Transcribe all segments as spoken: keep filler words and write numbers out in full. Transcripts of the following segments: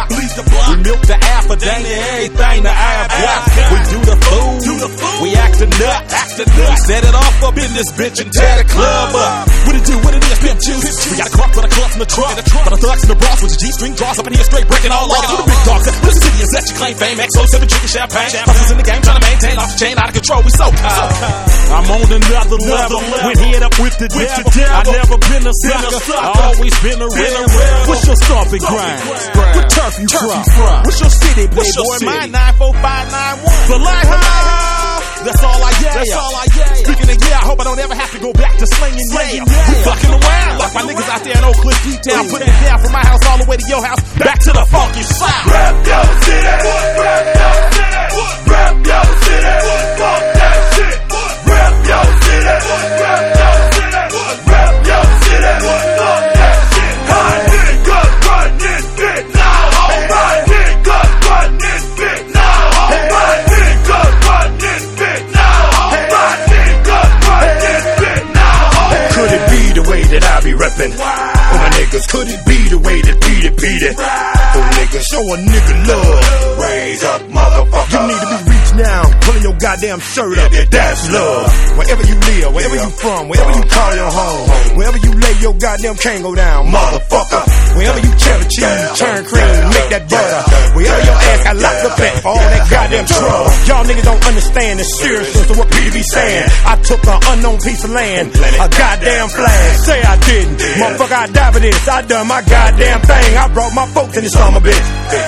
block. We milk the alpha, dang it, everything the eye block. We do the food, we act a nut. We set it off up in this bitch and tear the club up. What it do, what it is, pimp juice. We got a crop for the clubs in the truck. For the thugs in the bras with your G-string draws up in here straight breaking all off. With the big dogs, listen to you, let you claim fame. X O sipping chicken champagne. Hustlers in the game trying to maintain off the chain, out of control, we so cold. I'm on another level, we're head up with the devil. I never been a sucker, I always been a rebel. What's your stomping grind? What turf you from? What's your city, playboy? Mine nine four five nine one. The lighthouse, that's all I get. That's all I get. Speaking of yeah, I hope I don't ever have to go back to slinging yeah. We fucking around, like my niggas out there in Oak Cliff, D-Town, putting it down from my house all the way to your house, back to the funky south. Rap your city, rap your city, rap your city, fuck that shit. Rap your city, rap your city, rap your city, fuck that shit. Hot niggas run this bitch now. Alright, niggas run this bitch now. Alright, niggas run this bitch now. Alright, niggas run this bitch now. Could it be the way that I be reppin'? Oh my niggas, could it be the way that Petey Petey? Oh niggas, show a nigga love. Raise up, motherfucker. You need to be reached now, pulling your goddamn shirt up. That's love. Wherever you live, wherever you from, wherever you call your home, wherever you lay your goddamn Kango down, motherfucker. Wherever you cheddar cheese, turn cream, make that butter. Wherever your ass got locked up at for all that goddamn trouble. Y'all niggas don't understand the seriousness of what Petey be saying. I took an unknown piece of land, a goddamn flag. Say I didn't, motherfucker, I died for this. I done my goddamn thing. I brought my folks in this summer, bitch.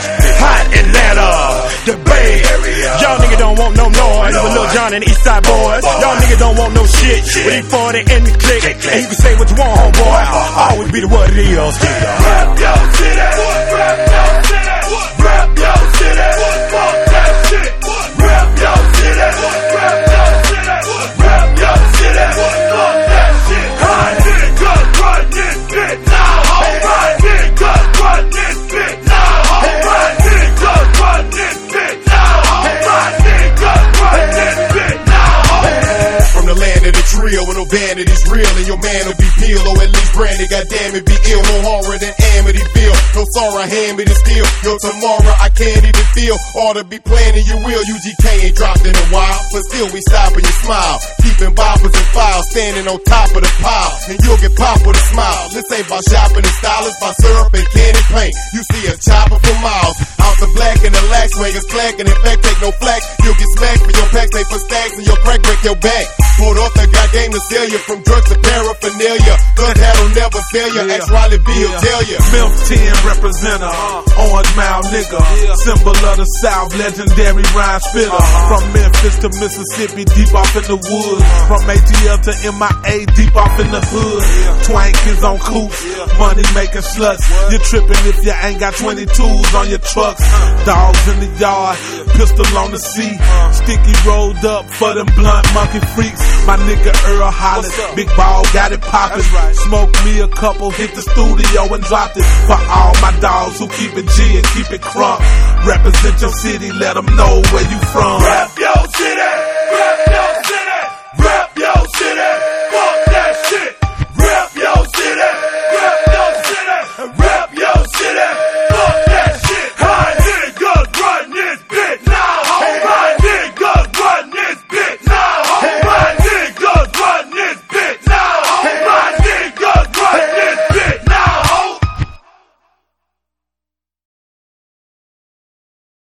Hot Atlanta, the Bay Area. Y'all niggas don't want no noise with Lil Jon and the East Side Boys. Y'all niggas don't want no shit with E forty and the click. And you can say what you want, homeboy. I'll always be the what it is. Rap your city, rap your city, rap your city, fuck that shit. Rap your city, rap your city, rap your city, fuck that shit. Hot niggas run this bitch now. Alright, niggas run this bitch now. Alright, niggas run this bitch now. Alright, niggas run this bitch now. From the land of the trio, with no vanity's real, and your man will be peeled, or at least branded. Goddamn it, be ill, no horror than Amityville. No sorrow, hand me the steel. Yo, tomorrow I can't even feel. Ought to be planning your will. U G K ain't dropped in a while, but still we stopping your smile. Keeping boppers and files, standing on top of the pile, and you'll get popped with a smile. This ain't about shopping and stylists, by syrup and candy paint. You see a chopper for miles. Out the black and the lax, swingers clacking. In fact, take no flack. You'll get smacked for your packs, they for stacks, and your crack break your back. Pulled off the goddamn to sell you, from drugs to paraphernalia. Gun that'll never fail you. Ex Riley B will tell you. Milk ten representer, orange mouth nigga, symbol of the South, legendary rhyme spitter. From Memphis to Mississippi, deep off in the woods. From A T L to M I A, deep off in the hood. Twank is on coops, money making sluts. You're tripping if you ain't got twenty-twos on your trucks. Dogs in the yard, pistol on the seat. Sticky rolled up for them blunt monkey freaks. My nigga Earl Hollis, big ball got it poppin'. Smoke me a couple, hit the studio and dropped it. For all my dogs who keep it G and keep it crunk. Represent your city, let them know where you from. Rap your